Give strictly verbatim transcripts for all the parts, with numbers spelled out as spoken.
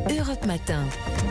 Europe Matin.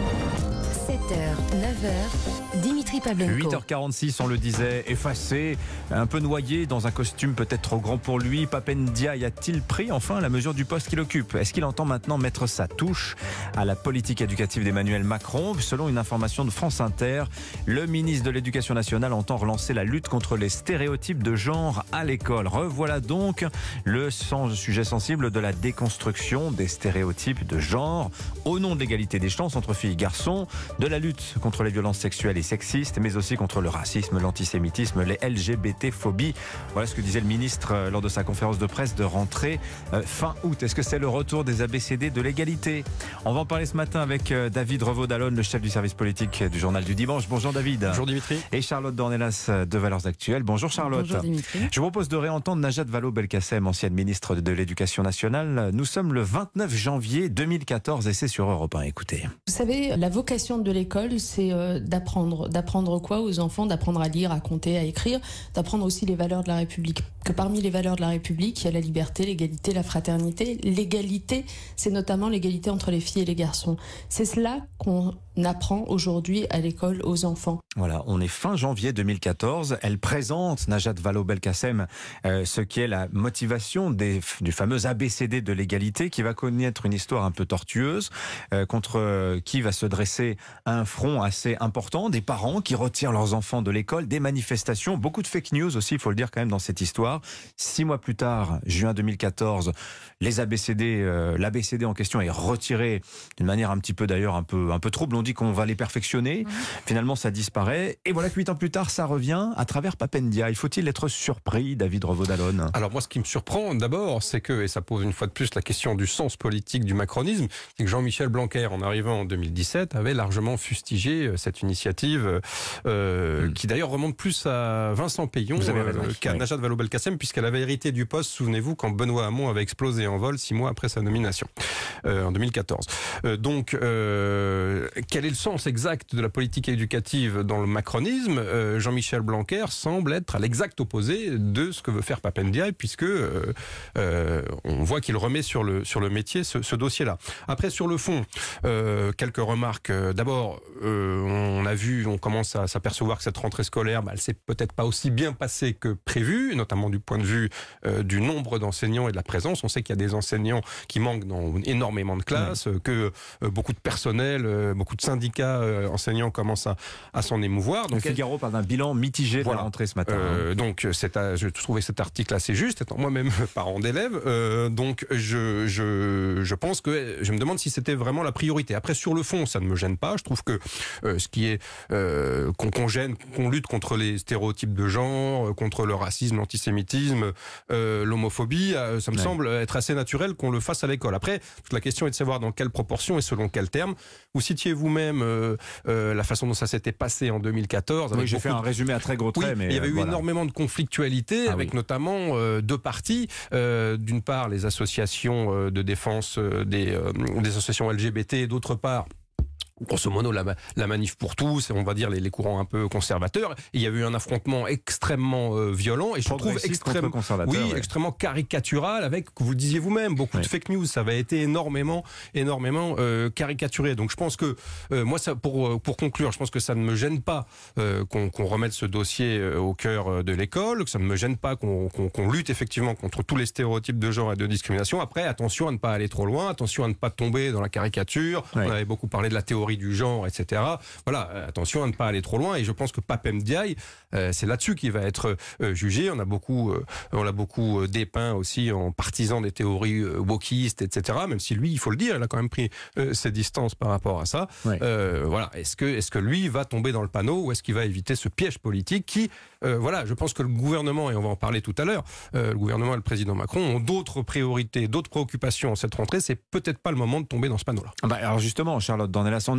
sept heures, neuf heures, Dimitri Pavlenko. huit heures quarante-six, on le disait, effacé, un peu noyé dans un costume peut-être trop grand pour lui. Pape Ndiaye a-t-il pris enfin la mesure du poste qu'il occupe? Est-ce qu'il entend maintenant mettre sa touche à la politique éducative d'Emmanuel Macron? Selon une information de France Inter, le ministre de l'Éducation nationale entend relancer la lutte contre les stéréotypes de genre à l'école. Revoilà donc le sujet sensible de la déconstruction des stéréotypes de genre au nom de l'égalité des chances entre filles et garçons, de la lutte contre les violences sexuelles et sexistes, mais aussi contre le racisme, l'antisémitisme, les L G B T-phobies. Voilà ce que disait le ministre lors de sa conférence de presse de rentrée euh, fin août. Est-ce que c'est le retour des A B C D de l'égalité? On va en parler ce matin avec euh, David Revaud-Dallon, le chef du service politique du Journal du Dimanche. Bonjour David. Bonjour Dimitri. Et Charlotte Dornelas de Valeurs Actuelles. Bonjour Charlotte. Bonjour Dimitri. Je vous propose de réentendre Najat Vallaud-Belkacem, ancienne ministre de l'Éducation nationale. Nous sommes le vingt-neuf janvier deux mille quatorze et c'est sur Europe un. Écoutez. Vous savez, la vocation de l'école, c'est euh, d'apprendre. D'apprendre quoi aux enfants? D'apprendre à lire, à compter, à écrire, d'apprendre aussi les valeurs de la République. Que parmi les valeurs de la République, il y a la liberté, l'égalité, la fraternité. L'égalité, c'est notamment l'égalité entre les filles et les garçons. C'est cela qu'on apprend aujourd'hui à l'école aux enfants. Voilà, on est fin janvier deux mille quatorze. Elle présente, Najat Vallaud-Belkacem, euh, ce qui est la motivation des, du fameux A B C D de l'égalité, qui va connaître une histoire un peu tortueuse, euh, contre euh, qui va se dresser un front assez important, des parents qui retirent leurs enfants de l'école, des manifestations, beaucoup de fake news aussi, il faut le dire quand même dans cette histoire. Six mois plus tard, juin deux mille quatorze, les A B C D, euh, l'A B C D en question est retiré d'une manière un petit peu d'ailleurs un peu, un peu trouble. On dit qu'on va les perfectionner. Mmh. Finalement, ça disparaît. Et voilà que huit ans plus tard, ça revient à travers Pape Ndiaye. Faut-il être surpris, David Revaud-Dallon? Alors moi, ce qui me surprend d'abord, c'est que, et ça pose une fois de plus la question du sens politique du macronisme, c'est que Jean-Michel Blanquer, en arrivant en deux mille dix-sept, avait largement fustigé cette initiative euh, mmh. qui d'ailleurs remonte plus à Vincent Payon euh, qu'à oui. Najat Vallaud-Belkacem, puisqu'elle avait hérité du poste, souvenez-vous, quand Benoît Hamon avait explosé en vol six mois après sa nomination, euh, en deux mille quatorze. Euh, donc, euh, quel est le sens exact de la politique éducative dans le macronisme? euh, Jean-Michel Blanquer semble être à l'exact opposé de ce que veut faire Pape Ndiaye, puisque euh, euh, on voit qu'il remet sur le, sur le métier ce, ce dossier-là. Après, sur le fond, euh, quelques remarques. D'abord, euh, on a vu, on commence à s'apercevoir que cette rentrée scolaire, bah, elle s'est peut-être pas aussi bien passée que prévu, notamment du point de vue euh, du nombre d'enseignants et de la présence. On sait qu'il y a des enseignants qui manquent dans énormément de classes, ouais. que euh, beaucoup de personnel, euh, beaucoup de syndicats euh, enseignants commencent à, à s'en émouvoir. Donc, le Figaro parle d'un bilan mitigé voilà. de la rentrée ce matin. Euh, donc, c'est à, je trouvais cet article assez juste, étant moi-même parent d'élèves. Euh, donc, je, je, je pense que je me demande si c'était vraiment la priorité. Après, sur le fond, ça ne me gêne pas. Je trouve que euh, ce qui est euh, qu'on, qu'on gêne, qu'on lutte contre les stéréotypes de genre, contre le racisme, l'antisémitisme, euh, l'homophobie, euh, ça me ouais. semble être assez naturel qu'on le fasse à l'école. Après, toute la question est de savoir dans quelle proportion et selon quel terme. Vous citiez vous-même euh, euh, la façon dont ça s'était passé en deux mille quatorze. Oui, j'ai fait un résumé à très gros traits, oui, mais il y avait euh, eu voilà. énormément de conflictualité ah, avec oui. notamment euh, deux parties. Euh, d'une part, les associations euh, de défense euh, des, euh, des associations L G B T, et d'autre part, grosso modo, la, la manif pour tous, et on va dire les, les courants un peu conservateurs. Et il y a eu un affrontement extrêmement euh, violent et je trouve extrêmement, oui, ouais. extrêmement caricatural, avec, vous le disiez vous-même, beaucoup ouais. de fake news. Ça avait été énormément, énormément euh, caricaturé. Donc je pense que euh, moi, ça, pour pour conclure, je pense que ça ne me gêne pas euh, qu'on, qu'on remette ce dossier euh, au cœur de l'école, que ça ne me gêne pas qu'on, qu'on, qu'on lutte effectivement contre tous les stéréotypes de genre et de discrimination. Après, attention à ne pas aller trop loin, attention à ne pas tomber dans la caricature. Ouais. On avait beaucoup parlé de la théorie du genre, et cetera. Voilà, attention à ne pas aller trop loin. Et je pense que Pape Ndiaye, euh, c'est là-dessus qu'il va être euh, jugé. On a beaucoup, euh, on l'a beaucoup euh, dépeint aussi en partisan des théories euh, wokistes, et cetera. Même si lui, il faut le dire, il a quand même pris euh, ses distances par rapport à ça. Ouais. Euh, voilà, est-ce que, est-ce que lui va tomber dans le panneau ou est-ce qu'il va éviter ce piège politique qui, euh, voilà, je pense que le gouvernement, et on va en parler tout à l'heure, euh, le gouvernement et le président Macron ont d'autres priorités, d'autres préoccupations en cette rentrée. C'est peut-être pas le moment de tomber dans ce panneau-là. Bah alors justement, Charlotte Dornelas, on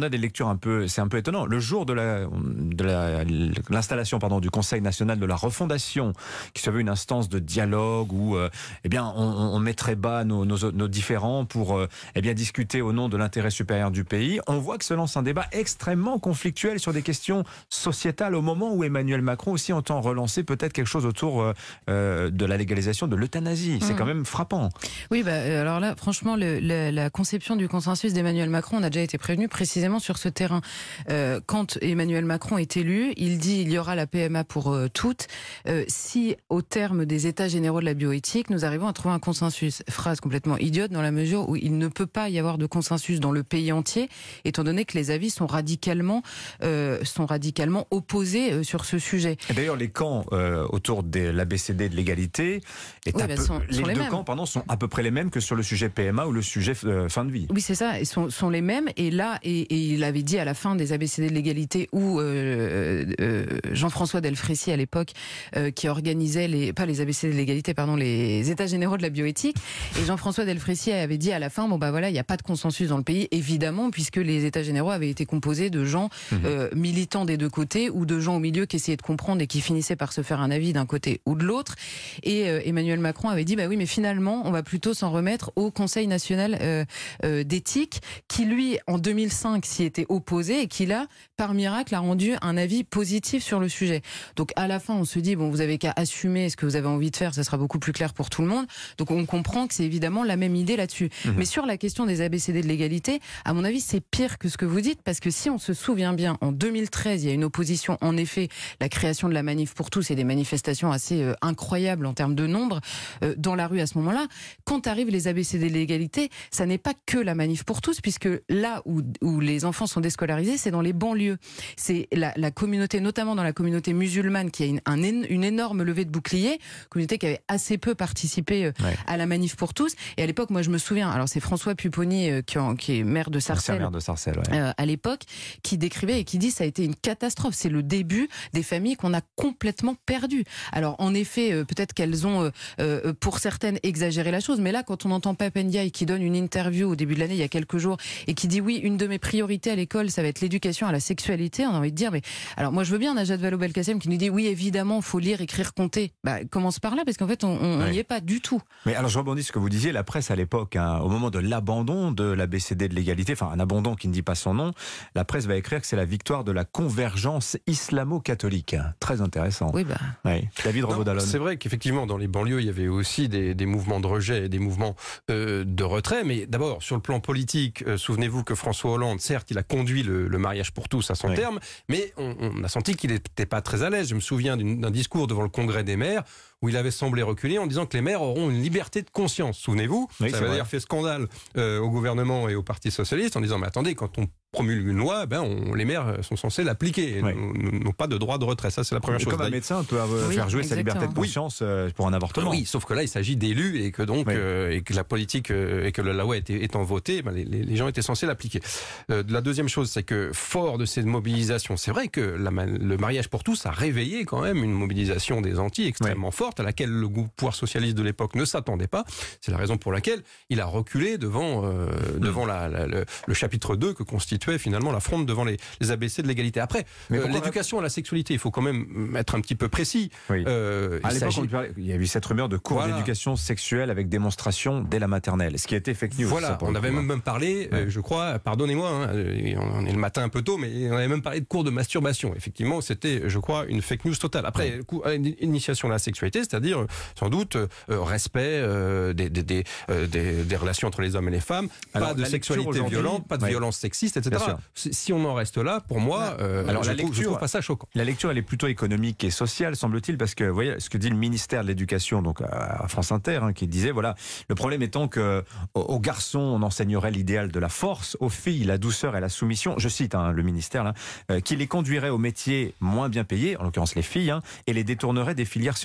on a des lectures un peu, c'est un peu étonnant. Le jour de la, de la, l'installation, pardon, du Conseil national de la refondation, qui se veut une instance de dialogue où, euh, eh bien, on, on mettrait bas nos, nos, nos différends pour, euh, eh bien, discuter au nom de l'intérêt supérieur du pays. On voit que se lance un débat extrêmement conflictuel sur des questions sociétales au moment où Emmanuel Macron aussi entend relancer peut-être quelque chose autour euh, de la légalisation de l'euthanasie. C'est mmh. quand même frappant. Oui, bah, alors là, franchement, le, le, la conception du consensus d'Emmanuel Macron, on a déjà été prévenu précisément sur ce terrain. Euh, quand Emmanuel Macron est élu, il dit il y aura la P M A pour euh, toutes. Euh, si, au terme des états généraux de la bioéthique, nous arrivons à trouver un consensus. Phrase complètement idiote dans la mesure où il ne peut pas y avoir de consensus dans le pays entier, étant donné que les avis sont radicalement, euh, sont radicalement opposés euh, sur ce sujet. Et d'ailleurs, les camps euh, autour de l'A B C D de l'égalité, est oui, à bah, peu, sont, les sont deux les mêmes. camps pardon, sont à peu près les mêmes que sur le sujet P M A ou le sujet euh, fin de vie. Oui, c'est ça, ils sont, sont les mêmes. Et là, et, et il avait dit à la fin des A B C D de l'égalité où euh, euh, Jean-François Delfrécy à l'époque euh, qui organisait les pas les A B C D de l'égalité, pardon, les États généraux de la bioéthique. Et Jean-François Delfrécy avait dit à la fin, bon bah voilà, il n'y a pas de consensus dans le pays, évidemment, puisque les États généraux avaient été composés de gens mmh. euh, militants des deux côtés ou de gens au milieu qui essayaient de comprendre et qui finissaient par se faire un avis d'un côté ou de l'autre. Et euh, Emmanuel Macron avait dit, bah oui, mais finalement, on va plutôt s'en remettre au Conseil national euh, euh, d'éthique, qui lui, en deux mille cinq, s'y était opposé et qui là, par miracle, a rendu un avis positif sur le sujet. Donc à la fin, on se dit, bon, vous avez qu'à assumer ce que vous avez envie de faire, ça sera beaucoup plus clair pour tout le monde. Donc on comprend que c'est évidemment la même idée là-dessus. Mmh. Mais sur la question des A B C D de l'égalité, à mon avis, c'est pire que ce que vous dites, parce que si on se souvient bien, en deux mille treize, il y a une opposition, en effet, la création de la manif pour tous et des manifestations assez euh, incroyables en termes de nombre euh, dans la rue à ce moment-là. Quand arrivent les A B C D de l'égalité, ça n'est pas que la manif pour tous, puisque là où, où les enfants sont déscolarisés, c'est dans les banlieues. C'est la, la communauté, notamment dans la communauté musulmane, qui a une, un, une énorme levée de boucliers, communauté qui avait assez peu participé euh, ouais. à la manif pour tous. Et à l'époque, moi je me souviens, alors c'est François Pupponi, euh, qui, en, qui est maire de Sarcelles, maire de Sarcelles ouais. euh, à l'époque, qui décrivait et qui dit ça a été une catastrophe. C'est le début des familles qu'on a complètement perdues. Alors en effet, euh, peut-être qu'elles ont, euh, euh, pour certaines, exagéré la chose, mais là, quand on entend Pape Ndiaye qui donne une interview au début de l'année, il y a quelques jours, et qui dit oui, une de mes priorités à l'école, ça va être l'éducation à la sexualité, on a envie de dire, mais alors moi je veux bien Najat Vallaud-Belkacem qui nous dit oui, évidemment, il faut lire, écrire, compter. Bah, commence par là, parce qu'en fait, on n'y ouais. est pas du tout. Mais alors je rebondis sur ce que vous disiez, la presse à l'époque, hein, au moment de l'abandon de l'A B C D de l'égalité, enfin un abandon qui ne dit pas son nom, la presse va écrire que c'est la victoire de la convergence islamo-catholique. Très intéressant. Oui, bah. Oui. David Revaud-Dallon. C'est vrai qu'effectivement, dans les banlieues, il y avait aussi des, des mouvements de rejet et des mouvements euh, de retrait. Mais d'abord, sur le plan politique, euh, souvenez-vous que François Hollande, certes, il a conduit le, le mariage pour tous à son oui. terme, mais on, on a senti qu'il n'était pas très à l'aise. Je me souviens d'un discours devant le Congrès des maires où il avait semblé reculer en disant que les maires auront une liberté de conscience. Souvenez-vous, oui, ça avait d'ailleurs fait scandale euh, au gouvernement et au Parti socialiste en disant mais attendez, quand on promulgue une loi, ben on, les maires sont censés l'appliquer et oui. n'ont pas de droit de retrait. Ça, c'est la première et chose. Comme un médecin peut avoir, oui, faire jouer exactement. sa liberté de conscience euh, pour un avortement. Oui, sauf que là, il s'agit d'élus et que donc oui. euh, et que la politique euh, et que la loi était, étant votée, ben, les, les gens étaient censés l'appliquer. Euh, la deuxième chose, c'est que fort de cette mobilisation, c'est vrai que la, le mariage pour tous a réveillé quand même une mobilisation des Antilles extrêmement oui. forte à laquelle le pouvoir socialiste de l'époque ne s'attendait pas. C'est la raison pour laquelle il a reculé devant euh, mmh. devant la, la, le, le chapitre deux que constituait finalement la fronde devant les, les A B C de l'égalité. Après, euh, l'éducation à la sexualité, il faut quand même être un petit peu précis. Oui. Euh, à l'époque, il y a eu cette rumeur de cours voilà. d'éducation sexuelle avec démonstration dès la maternelle, ce qui était fake news. Voilà, on avait même, même parlé, ouais. euh, je crois, pardonnez-moi, hein, on est le matin un peu tôt, mais on avait même parlé de cours de masturbation. Effectivement, c'était, je crois, une fake news totale. Après, ouais. initiation à la sexualité, c'est-à-dire sans doute euh, respect euh, des, des, des, euh, des, des relations entre les hommes et les femmes, alors, pas de sexualité violente, pas de ouais. violence sexiste, et cetera. Si on en reste là, pour moi, euh, alors, je, la lecture, je trouve pas ça choquant. La lecture, elle est plutôt économique et sociale, semble-t-il, parce que vous voyez ce que dit le ministère de l'Éducation, donc à France Inter, hein, qui disait voilà, le problème étant que aux garçons on enseignerait l'idéal de la force, aux filles la douceur et la soumission. Je cite hein, le ministère là, euh, qui les conduirait aux métiers moins bien payés, en l'occurrence les filles, hein, et les détournerait des filières scientifiques.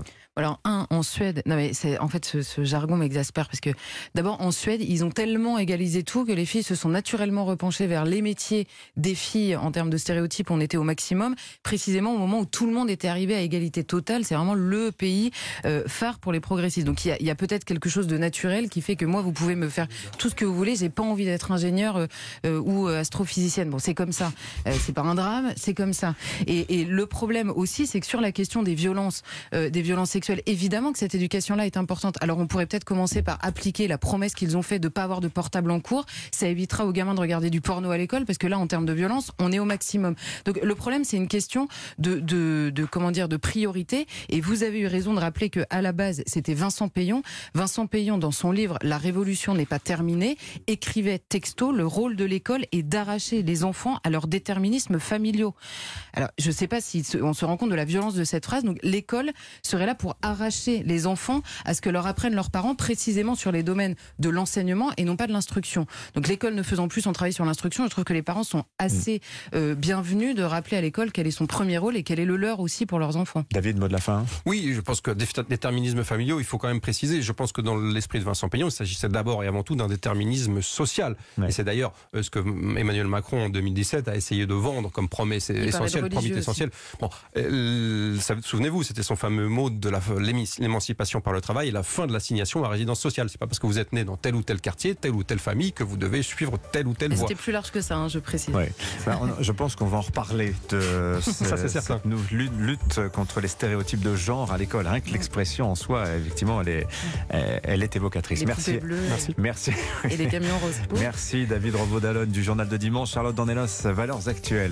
Alors, un, en Suède, non mais c'est, en fait, ce, ce jargon m'exaspère parce que, d'abord, en Suède, ils ont tellement égalisé tout que les filles se sont naturellement repenchées vers les métiers des filles en termes de stéréotypes. On était au maximum, précisément au moment où tout le monde était arrivé à égalité totale. C'est vraiment le pays euh, phare pour les progressistes. Donc, il y a, il y a peut-être quelque chose de naturel qui fait que moi, vous pouvez me faire tout ce que vous voulez. J'ai pas envie d'être ingénieur euh, euh, ou astrophysicienne. Bon, c'est comme ça. Euh, c'est pas un drame, c'est comme ça. Et, et le problème aussi, c'est que sur la question des violences, euh, des violences sexuelles, évidemment que cette éducation-là est importante. Alors on pourrait peut-être commencer par appliquer la promesse qu'ils ont fait de pas avoir de portable en cours. Ça évitera aux gamins de regarder du porno à l'école parce que là, en termes de violence, on est au maximum. Donc le problème, c'est une question de, de, de comment dire, de priorité. Et vous avez eu raison de rappeler que à la base, c'était Vincent Payon. Vincent Payon, dans son livre La Révolution n'est pas terminée, écrivait texto: le rôle de l'école est d'arracher les enfants à leurs déterminismes familiaux. Alors je ne sais pas si on se rend compte de la violence de cette phrase. Donc l'école serait là pour arracher les enfants à ce que leur apprennent leurs parents, précisément sur les domaines de l'enseignement et non pas de l'instruction. Donc l'école ne faisant plus son travail sur l'instruction, je trouve que les parents sont assez euh, bienvenus de rappeler à l'école quel est son premier rôle et quel est le leur aussi pour leurs enfants. David, mot de la fin. Oui, je pense que déterminisme familiaux, il faut quand même préciser. Je pense que dans l'esprit de Vincent Payon, il s'agissait d'abord et avant tout d'un déterminisme social. Ouais. Et c'est d'ailleurs ce que Emmanuel Macron en deux mille dix-sept a essayé de vendre comme promesse essentielle, promesse essentielle. Bon, euh, souvenez-vous, c'était son fameux mot de la l'émancipation par le travail et la fin de l'assignation à résidence sociale. C'est pas parce que vous êtes né dans tel ou tel quartier, telle ou telle famille que vous devez suivre telle ou telle voie. C'était plus large que ça, hein, je précise. Ouais. Ben, on, je pense qu'on va en reparler de ce, ça, c'est certain. Cette lutte contre les stéréotypes de genre à l'école. Rien que l'expression en soi, effectivement, elle est, elle est évocatrice. Les Merci. Bleues, Merci. Merci. Et les camions roses. Merci David Revaud-Dallon du Journal de Dimanche. Charlotte Dornelos, Valeurs Actuelles.